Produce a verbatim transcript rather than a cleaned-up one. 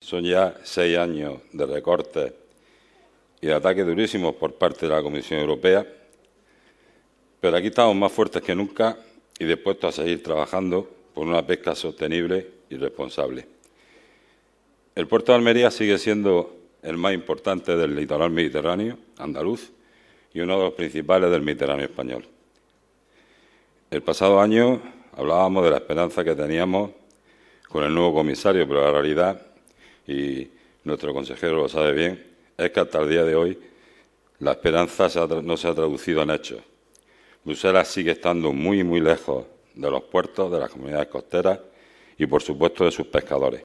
Son ya seis años de recortes y de ataques durísimos por parte de la Comisión Europea, pero aquí estamos más fuertes que nunca y dispuestos a seguir trabajando por una pesca sostenible y responsable. El puerto de Almería sigue siendo el más importante del litoral mediterráneo andaluz y uno de los principales del Mediterráneo español. El pasado año hablábamos de la esperanza que teníamos con el nuevo comisario, pero la realidad, y nuestro consejero lo sabe bien, es que hasta el día de hoy la esperanza se ha, no se ha traducido en hechos. Bruselas sigue estando muy, muy lejos de los puertos, de las comunidades costeras y, por supuesto, de sus pescadores.